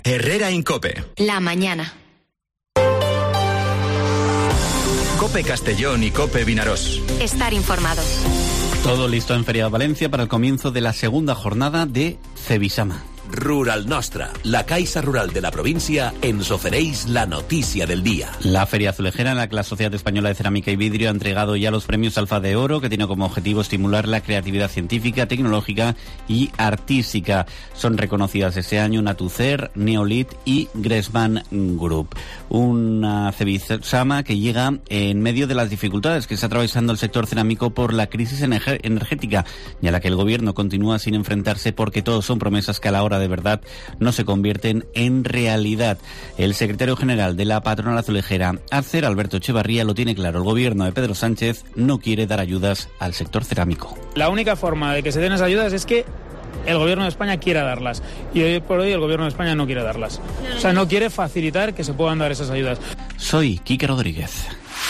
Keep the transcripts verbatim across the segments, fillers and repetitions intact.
Herrera Incope. La mañana. Cope Castellón y Cope Vinarós. Estar informado. Todo listo en Feria de Valencia para el comienzo de la segunda jornada de Cebisama. Rural Nostra, la Caixa Rural de la provincia, ens ofereix la noticia del día. La Feria Azulejera, en la que la Sociedad Española de Cerámica y Vidrio ha entregado ya los premios Alfa de Oro, que tiene como objetivo estimular la creatividad científica, tecnológica y artística. Son reconocidas este año Natucer, Neolit y Gressman Group. Una Cebisama que llega en medio de las dificultades que está atravesando el sector cerámico por la crisis energética, y a la que el gobierno continúa sin enfrentarse, porque todos son promesas que a la hora de verdad no se convierten en realidad. El secretario general de la patronal azulejera, Acer, Alberto Echevarría, lo tiene claro. El gobierno de Pedro Sánchez no quiere dar ayudas al sector cerámico. La única forma de que se den esas ayudas es que el gobierno de España quiera darlas, y hoy por hoy el gobierno de España no quiere darlas. O sea, no quiere facilitar que se puedan dar esas ayudas. Soy Quique Rodríguez.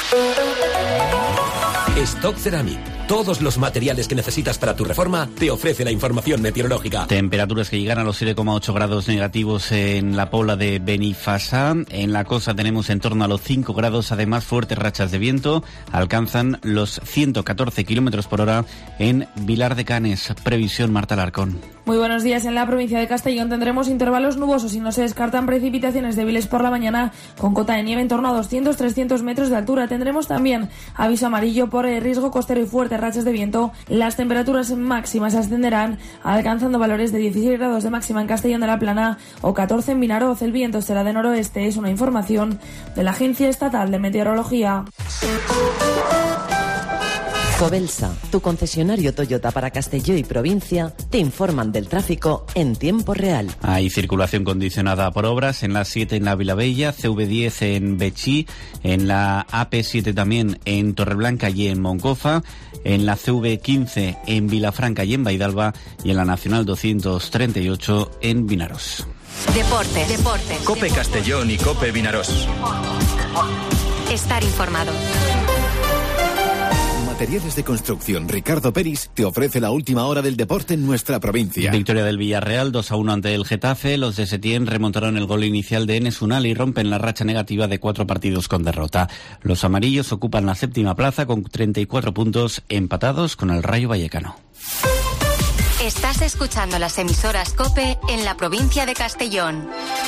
Stock Ceramic. Todos los materiales que necesitas para tu reforma te ofrece la información meteorológica. Temperaturas que llegan a los siete coma ocho grados negativos en la Pobla de Benifasá. En la costa tenemos en torno a los cinco grados. Además, fuertes rachas de viento alcanzan los ciento catorce kilómetros por hora en Vilar de Canes. Previsión, Marta Alarcón. Muy buenos días. En la provincia de Castellón tendremos intervalos nubosos y no se descartan precipitaciones débiles por la mañana, con cota de nieve en torno a doscientos a trescientos metros de altura. Tendremos también aviso amarillo por riesgo costero y fuertes rachas de viento. Las temperaturas máximas ascenderán, alcanzando valores de dieciséis grados de máxima en Castellón de la Plana o catorce en Vinaroz. El viento será de noroeste. Es una información de la Agencia Estatal de Meteorología. Cobelsa, tu concesionario Toyota para Castelló y provincia, te informan del tráfico en tiempo real. Hay circulación condicionada por obras en la siete en la Vilabella, C V diez en Betxí, en la A P siete también en Torreblanca y en Moncofa, en la C V quince en Vilafranca y en Baidalba, y en la Nacional doscientos treinta y ocho en Vinaros. Deporte, deporte. Cope Castellón y Cope Vinarós. Estar informado. Materiales de Construcción Ricardo Peris te ofrece la última hora del deporte en nuestra provincia. Victoria del Villarreal dos a uno ante el Getafe. Los de Setién remontaron el gol inicial de Enes Unal y rompen la racha negativa de cuatro partidos con derrota. Los amarillos ocupan la séptima plaza con treinta y cuatro puntos, empatados con el Rayo Vallecano. Estás escuchando las emisoras COPE en la provincia de Castellón.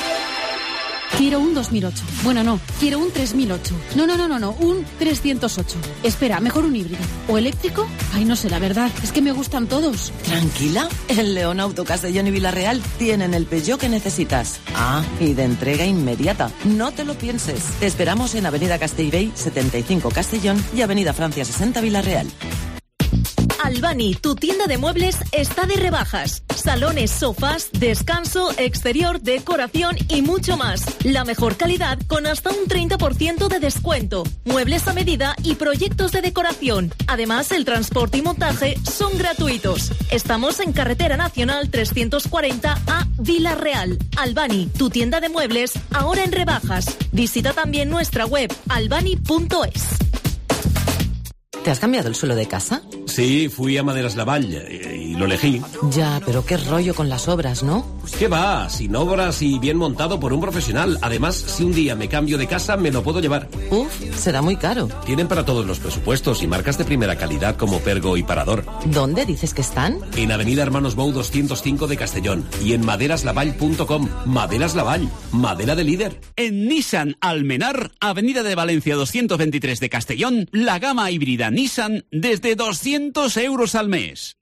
Quiero un dos mil ocho. Bueno, no, quiero un tres mil ocho. No, no, no, no, no, un trescientos ocho. Espera, mejor un híbrido. ¿O eléctrico? Ay, no sé, la verdad, es que me gustan todos. Tranquila, en León Auto Castellón y Villarreal tienen el Peugeot que necesitas. Ah, y de entrega inmediata. No te lo pienses. Te esperamos en Avenida Castellbey setenta y cinco Castellón y Avenida Francia sesenta Villarreal. Albani, tu tienda de muebles está de rebajas. Salones, sofás, descanso, exterior, decoración y mucho más. La mejor calidad con hasta un treinta por ciento de descuento. Muebles a medida y proyectos de decoración. Además, el transporte y montaje son gratuitos. Estamos en Carretera Nacional trescientos cuarenta a Villarreal. Albani, tu tienda de muebles, ahora en rebajas. Visita también nuestra web albani punto es. ¿Te has cambiado el suelo de casa? Sí, fui a Maderas Lavall y, y lo elegí. Ya, pero qué rollo con las obras, ¿no? Pues qué va, sin obras y bien montado por un profesional. Además, si un día me cambio de casa, me lo puedo llevar. Uf, será muy caro. Tienen para todos los presupuestos y marcas de primera calidad como Pergo y Parador. ¿Dónde dices que están? En Avenida Hermanos Bou doscientos cinco de Castellón y en maderas lavall punto com. Maderas Lavall, madera de líder. En Nissan Almenar, Avenida de Valencia doscientos veintitrés de Castellón, la gama híbrida Nissan desde doscientos euros al mes.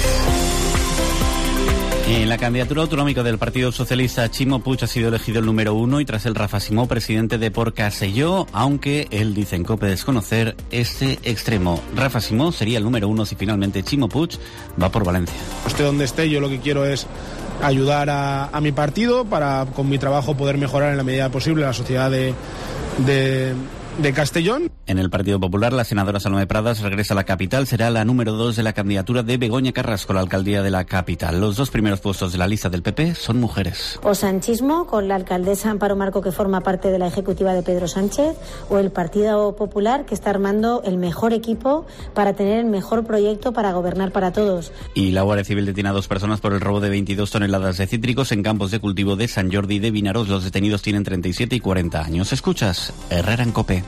En la candidatura autonómica del Partido Socialista, Chimo Puig ha sido elegido el número uno y tras el Rafa Simó, presidente de Por Castelló, aunque él dice en COPE desconocer este extremo. Rafa Simó sería el número uno si finalmente Chimo Puig va por Valencia. Esté donde esté, yo lo que quiero es ayudar a, a mi partido para con mi trabajo poder mejorar en la medida posible la sociedad de, de, de Castellón. En el Partido Popular, la senadora Salomé Pradas regresa a la capital. Será la número dos de la candidatura de Begoña Carrasco a la alcaldía de la capital. Los dos primeros puestos de la lista del P P son mujeres. O sanchismo, con la alcaldesa Amparo Marco, que forma parte de la ejecutiva de Pedro Sánchez, o el Partido Popular, que está armando el mejor equipo para tener el mejor proyecto para gobernar para todos. Y la Guardia Civil detiene a dos personas por el robo de veintidós toneladas de cítricos en campos de cultivo de Sant Jordi de Vinaròs. Los detenidos tienen treinta y siete y cuarenta años. Escuchas Herrera en COPE.